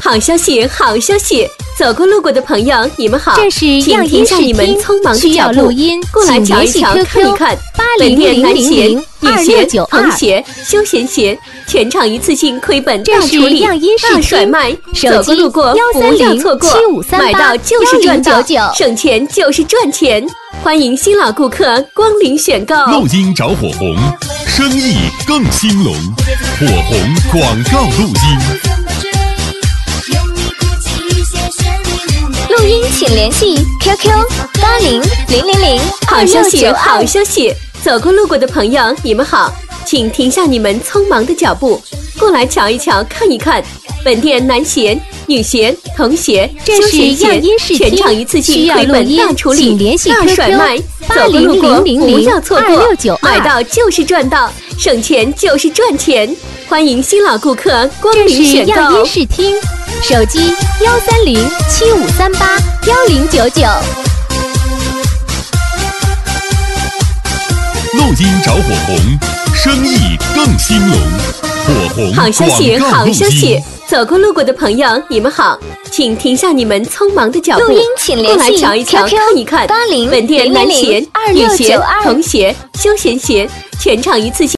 好消息，好消息！走过路过的朋友，你们好， 这是请停下你们匆忙的需要脚步， 录音， 过来瞧一瞧，看一看。本店男鞋、女鞋、童鞋、休闲鞋，全场一次性亏本大处理、大甩卖，走过路过不要错过，买到就是赚到，省钱就是赚钱。欢迎新老顾客光临选购。 录音找火红，生意更兴隆，火红广告录音。 录音请联系 QQ 800000。 好消息，好消息！走过路过的朋友，你们好，请停下你们匆忙的脚步，过来瞧一瞧，看一看。本店男鞋、女鞋、童鞋、休闲鞋，全场一次性亏本大处理、大甩卖，走过路过不要错过，买到就是赚到，省钱就是赚钱。欢迎新老顾客光临选购。 这是样音视听，手机13075381099。 录音找火红，生意更兴隆，火红好消息， 广告录好消息！ 音。 走过路过的朋友，你们好，请停下你们匆忙的脚步， 录音请联系过来瞧一瞧， QQ 看一看。本店男鞋、女鞋、童鞋、休闲鞋，全场一次性